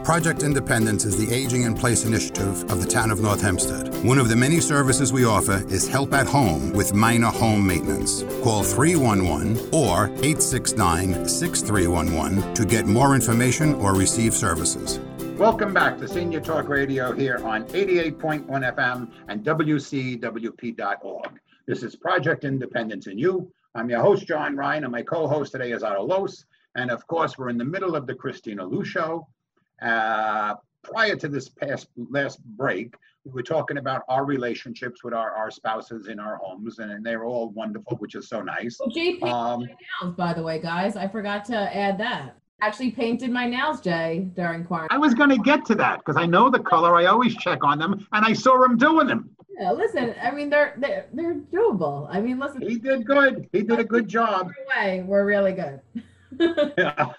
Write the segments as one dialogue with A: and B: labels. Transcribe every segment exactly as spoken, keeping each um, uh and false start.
A: Project Independence is the Aging in Place initiative of the town of North Hempstead. One of the many services we offer is help at home with minor home maintenance. Call three one one or eight six nine, six three one one to get more information or receive services.
B: Welcome back to Senior Talk Radio here on eighty-eight point one F M and W C W P dot org. This is Project Independence and You. I'm your host, John Ryan, and my co-host today is Otto Los. And of course, we're in the middle of the Christina Lou Show. Uh, prior to this past last break, we were talking about our relationships with our, our spouses in our homes, and, and they're all wonderful, which is so nice.
C: Well, Jay painted um, my nails, by the way, guys. I forgot to add that. Actually painted my nails, Jay, during quarantine.
B: I was going to get to that because I know the color. I always check on them, and I saw him doing them.
C: Yeah, listen, I mean, they're they're, they're doable. I mean, listen.
B: He did good. He did a good job.
C: Way, we're really good.
B: Yeah.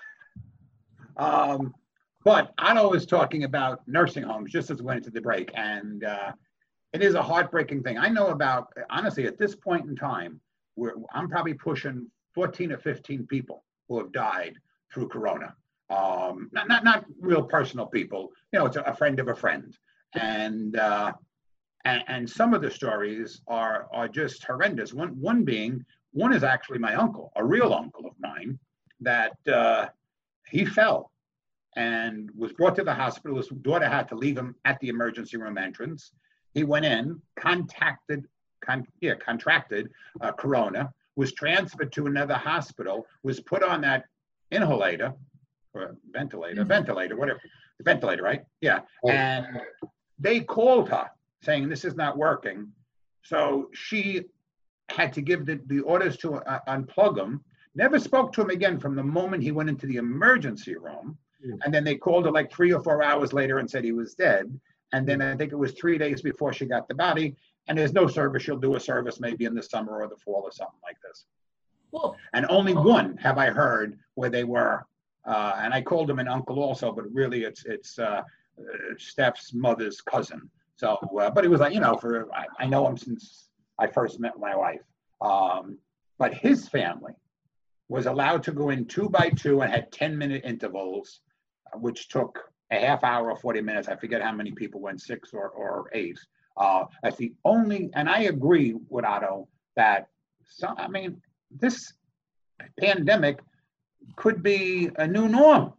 B: Um, but Otto was talking about nursing homes just as we went into the break, and uh, it is a heartbreaking thing. I know about, honestly, at this point in time, we're, I'm probably pushing fourteen or fifteen people who have died through Corona. Um, not, not not real personal people, you know, it's a, a friend of a friend. And, uh, and and some of the stories are are just horrendous. One one being, one is actually my uncle, a real uncle of mine, that uh, he fell and was brought to the hospital. His daughter had to leave him at the emergency room entrance. He went in, contacted, con, yeah, contracted uh, Corona, was transferred to another hospital, was put on that inhalator or ventilator, mm-hmm. ventilator, whatever, ventilator, right? Yeah. Oh. And they called her saying this is not working. So she had to give the, the orders to uh, unplug him, never spoke to him again from the moment he went into the emergency room. Mm-hmm. And then they called her like three or four hours later and said he was dead. And then I think it was three days before she got the body. And there's no service. She'll do a service maybe in the summer or the fall or something like this. Well, and only one have I heard where they were, uh, and I called him an uncle also, but really it's it's uh, uh, Steph's mother's cousin. So, uh, but it was like, you know, for I, I know him since I first met my wife. Um, but his family was allowed to go in two by two and had ten minute intervals, uh, which took a half hour or forty minutes. I forget how many people went, six or, or eight. Uh, that's the only, and I agree with Otto that some, I mean, this pandemic could be a new norm.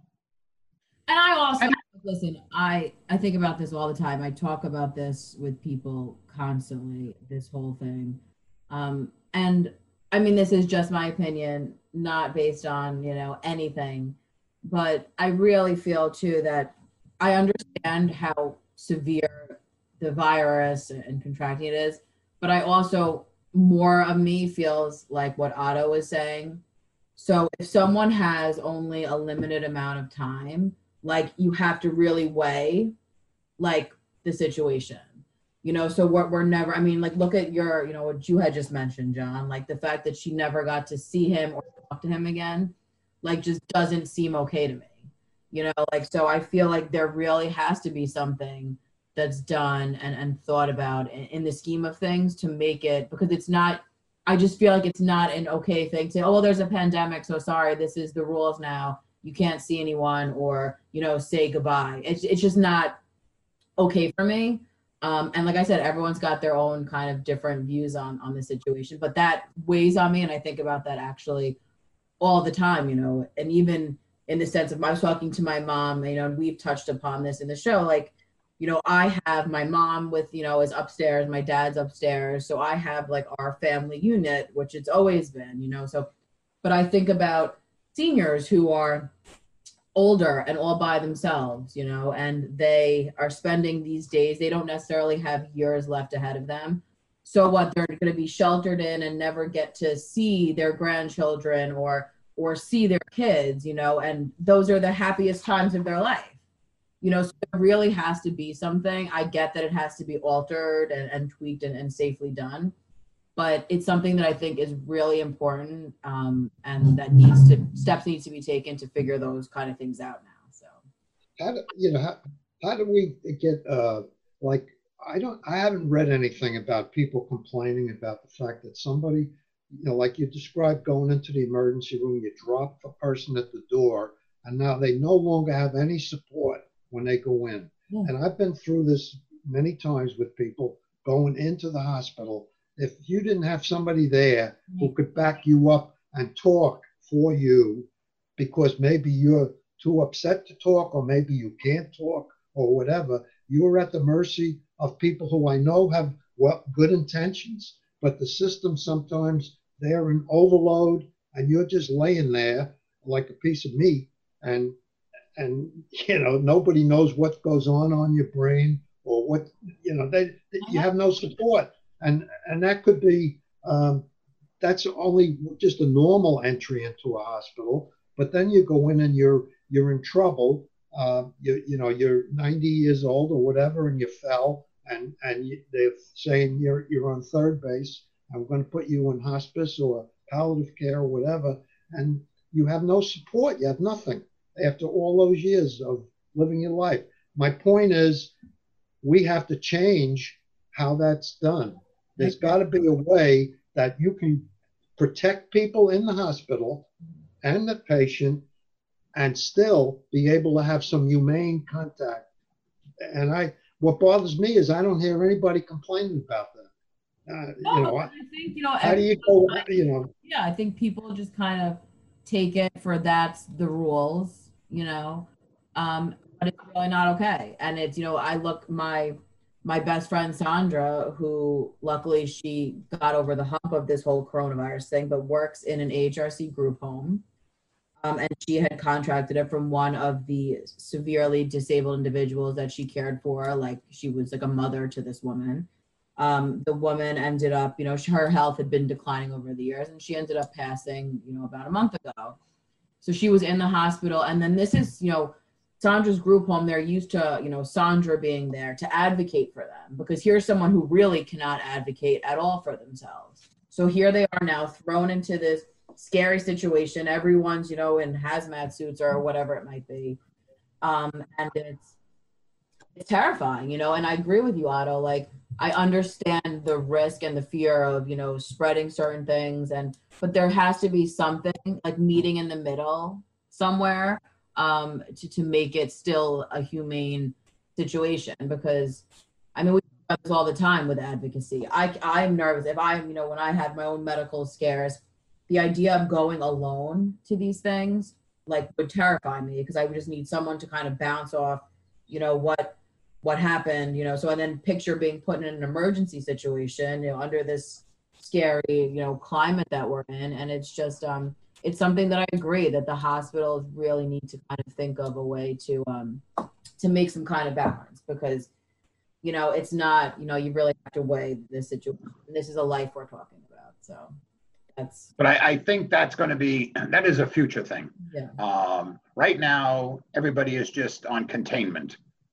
C: And I also, I, listen, I, I think about this all the time. I talk about this with people constantly, this whole thing. Um, and I mean, this is just my opinion, not based on, you know, anything, but I really feel too that I understand how severe the virus and contracting it is, but I also, more of me feels like what Otto was saying. So if someone has only a limited amount of time, like you have to really weigh like the situation, you know, so we're, we're never, I mean, like, look at your, you know, what you had just mentioned, John, like the fact that she never got to see him or talk to him again, like just doesn't seem okay to me, you know, like, so I feel like there really has to be something that's done and, and thought about in, in the scheme of things to make it, because it's not, I just feel like it's not an okay thing to say, oh, well, there's a pandemic, so sorry, this is the rules now. You can't see anyone or, you know, say goodbye. It's it's just not okay for me. Um, and like I said, everyone's got their own kind of different views on, on the situation, but that weighs on me. And I think about that actually all the time, you know, and even in the sense of, I was talking to my mom, you know, and we've touched upon this in the show, like, you know, I have my mom with, you know, is upstairs, my dad's upstairs. So I have like our family unit, which it's always been, you know, so, but I think about seniors who are older and all by themselves, you know, and they are spending these days, they don't necessarily have years left ahead of them. So what, they're going to be sheltered in and never get to see their grandchildren or, or see their kids, you know, and those are the happiest times of their life. You know, so there really has to be something. I get that it has to be altered and, and tweaked and, and safely done, but it's something that I think is really important, um, and that needs to, steps need to be taken to figure those kind of things out now. So,
D: how do, you know, how, how do we get, uh, like, I don't, I haven't read anything about people complaining about the fact that somebody, you know, like you described going into the emergency room, you drop a person at the door, and now they no longer have any support when they go in.
C: Yeah.
D: And I've been through this many times with people going into the hospital. If you didn't have somebody there who could back you up and talk for you, because maybe you're too upset to talk, or maybe you can't talk, or whatever, you're at the mercy of people who I know have well, good intentions, but the system sometimes they're in overload, and you're just laying there like a piece of meat, and and you know nobody knows what goes on on your brain, or what you know they, they you have no support, and and that could be um, that's only just a normal entry into a hospital. But then you go in and you're you're in trouble. Uh, you you know you're ninety years old or whatever, and you fell, and and you, they're saying you're you're on third base. I'm going to put you in hospice or palliative care or whatever, and you have no support. You have nothing after all those years of living your life. My point is, we have to change how that's done. There's got to be a way that you can protect people in the hospital and the patient and still be able to have some humane contact. And I, what bothers me is I don't hear anybody complaining about that. Uh,
C: No,
D: you know,
C: I think, you know,
D: how do you go, you know?
C: Yeah, I think people just kind of take it for that's the rules, you know, um, but it's really not okay. And it's, you know, I look, my, my best friend Sandra, who luckily she got over the hump of this whole coronavirus thing, but works in an A H R C group home. Um, and she had contracted it from one of the severely disabled individuals that she cared for. Like she was like a mother to this woman. Um, the woman ended up, you know, her health had been declining over the years, and she ended up passing, you know, about a month ago. So she was in the hospital. And then this is, you know, Sandra's group home, they're used to, you know, Sandra being there to advocate for them, because here's someone who really cannot advocate at all for themselves. So here they are now thrown into this scary situation. Everyone's, you know, in hazmat suits or whatever it might be. Um, and it's, it's terrifying, you know, and I agree with you, Otto. Like, I understand the risk and the fear of, you know, spreading certain things, and, but there has to be something like meeting in the middle somewhere um, to, to make it still a humane situation. Because I mean, we talk about this all the time with advocacy. I, I'm nervous if I'm, you know, when I have my own medical scares, the idea of going alone to these things like would terrify me, because I would just need someone to kind of bounce off, you know, what, what happened, you know, so, and then picture being put in an emergency situation, you know, under this scary, you know, climate that we're in. And it's just, um, it's something that I agree that the hospitals really need to kind of think of a way to, um, to make some kind of balance, because, you know, it's not, you know, you really have to weigh this situation. This is a life we're talking about. So that's.
B: But I, I think that's going to be, that is a future thing.
C: Yeah.
B: Um, right now, everybody is just on containment.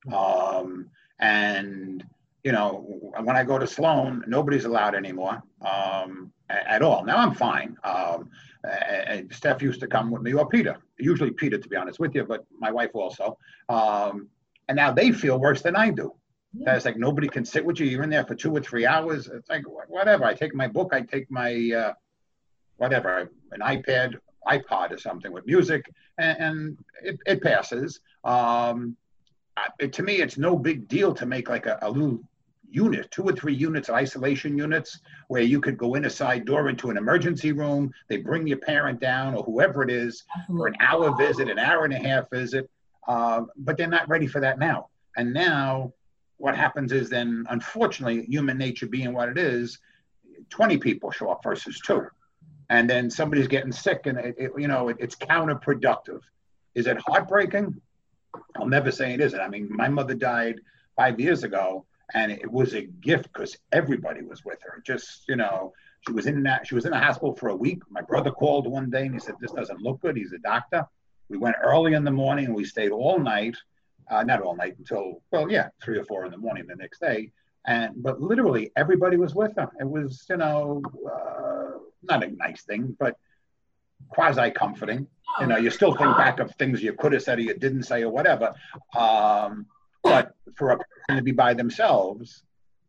B: Um, and, you know, when I go to Sloan, nobody's allowed anymore um, at all. Now I'm fine. Um, and Steph used to come with me, or Peter, usually Peter, to be honest with you, but my wife also. Um, and now they feel worse than I do. Yeah. It's like nobody can sit with you. You're in there for two or three hours. It's like, whatever. I take my book, I take my, uh, whatever, an iPad, iPod or something with music, and, and it, it passes. Um, It, to me, it's no big deal to make like a, a little unit, two or three units, isolation units, where you could go in a side door into an emergency room. They bring your parent down or whoever it is for an hour visit, an hour and a half visit. Uh, but they're not ready for that now. And now what happens is then, unfortunately, human nature being what it is, twenty people show up versus two. And then somebody's getting sick, and it, it, you know, it, it's counterproductive. Is it heartbreaking? I'll never say it isn't. I mean, my mother died five years ago, and it was a gift because everybody was with her. Just, you know, she was in that, she was in the hospital for a week. My brother called one day and he said, "This doesn't look good." He's a doctor. We went early in the morning and we stayed all night, uh, not all night until, well, yeah, three or four in the morning the next day. And, but literally everybody was with her. It was, you know, uh, not a nice thing, but quasi-comforting. You know, you still think back of things you could have said or you didn't say or whatever. Um, but for a person to be by themselves,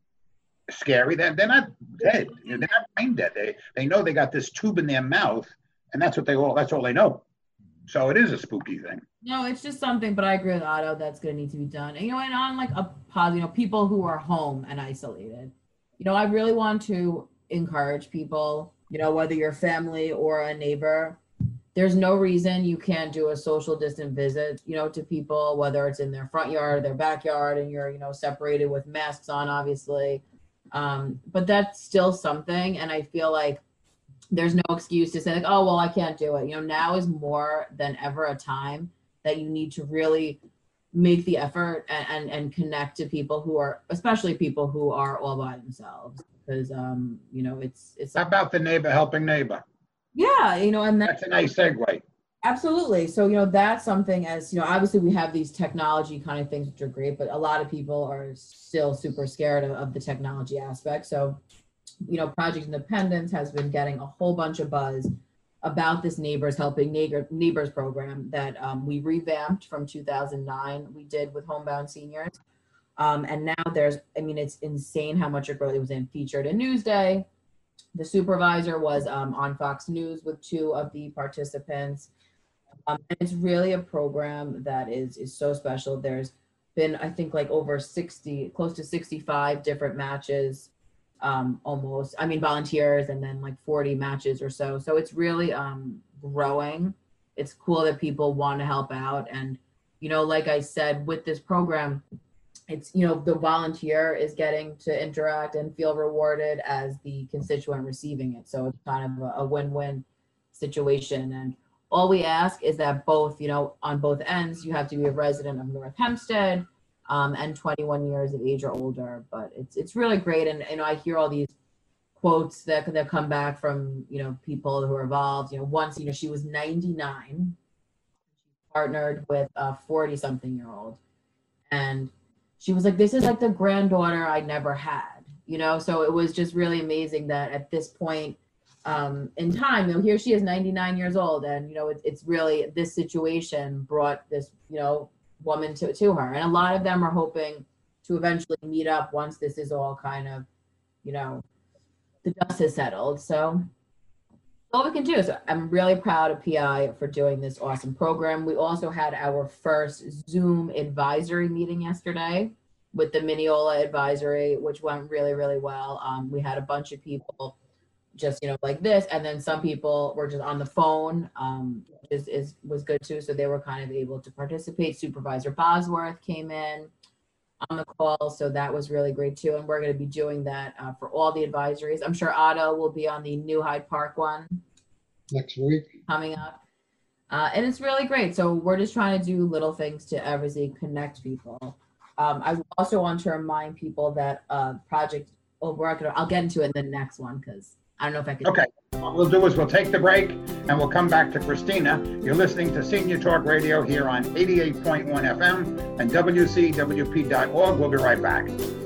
B: scary. They're, they're not dead. They're not brain dead. They they know they got this tube in their mouth, and that's what they all. That's all they know. So it is a spooky thing.
C: No, it's just something, but I agree with Otto, that's going to need to be done. And, you know, and on like a positive, you know, people who are home and isolated, you know, I really want to encourage people, you know, whether you're family or a neighbor, there's no reason you can't do a social distant visit, you know, to people, whether it's in their front yard, their backyard, and you're, you know, separated with masks on, obviously. Um, but that's still something. And I feel like there's no excuse to say like, oh, well, I can't do it. You know, now is more than ever a time that you need to really make the effort and, and, and connect to people who are, especially people who are all by themselves. Because, um, you know, it's, it's.
B: How about the neighbor helping neighbor?
C: Yeah, you know, and that,
B: that's a nice segue.
C: Absolutely. So, you know, that's something as, you know, obviously we have these technology kind of things, which are great, but a lot of people are still super scared of, of the technology aspect. So, you know, Project Independence has been getting a whole bunch of buzz about this Neighbors Helping Neighbor, Neighbors program that um, we revamped from two thousand nine. We did with homebound seniors. Um, and now there's, I mean, it's insane how much it really was in featured in Newsday. The supervisor was um, on Fox News with two of the participants. Um, and it's really a program that is, is so special. There's been, I think, like over sixty, close to sixty-five different matches, um, almost, I mean, volunteers, and then like forty matches or so. So it's really um, growing. It's cool that people want to help out. And, you know, like I said, with this program, it's, you know, the volunteer is getting to interact and feel rewarded as the constituent receiving it. So it's kind of a, a win-win situation. And all we ask is that both, you know, on both ends, you have to be a resident of North Hempstead um, and twenty-one years of age or older. But it's it's really great. And, you know, I hear all these quotes that, that come back from, you know, people who are involved. You know, once, you know, she was ninety-nine, she partnered with a forty-something-year-old. And she was like, this is like the granddaughter I never had, you know? So it was just really amazing that at this point um, in time, you know, here she is ninety-nine years old. And, you know, it, it's really, this situation brought this, you know, woman to, to her. And a lot of them are hoping to eventually meet up once this is all kind of, you know, the dust has settled. So all we can do. So I'm really proud of P I for doing this awesome program. We also had our first Zoom advisory meeting yesterday with the Mineola advisory, which went really, really well. Um, we had a bunch of people just, you know, like this, and then some people were just on the phone, um, is, is was good too. So they were kind of able to participate. Supervisor Bosworth came in on the call, so that was really great too. And we're going to be doing that uh, for all the advisories. I'm sure Otto will be on the New Hyde Park one
D: next week
C: coming up, uh, and it's really great. So we're just trying to do little things to obviously connect people. Um, I also want to remind people that uh, Project, oh, we're gonna, I'll get into it in the next one because I don't know if I can.
B: Okay. What we'll do is we'll take the break and we'll come back to Christina. You're listening to Senior Talk Radio here on eighty-eight point one F M and W C W P dot org. We'll be right back.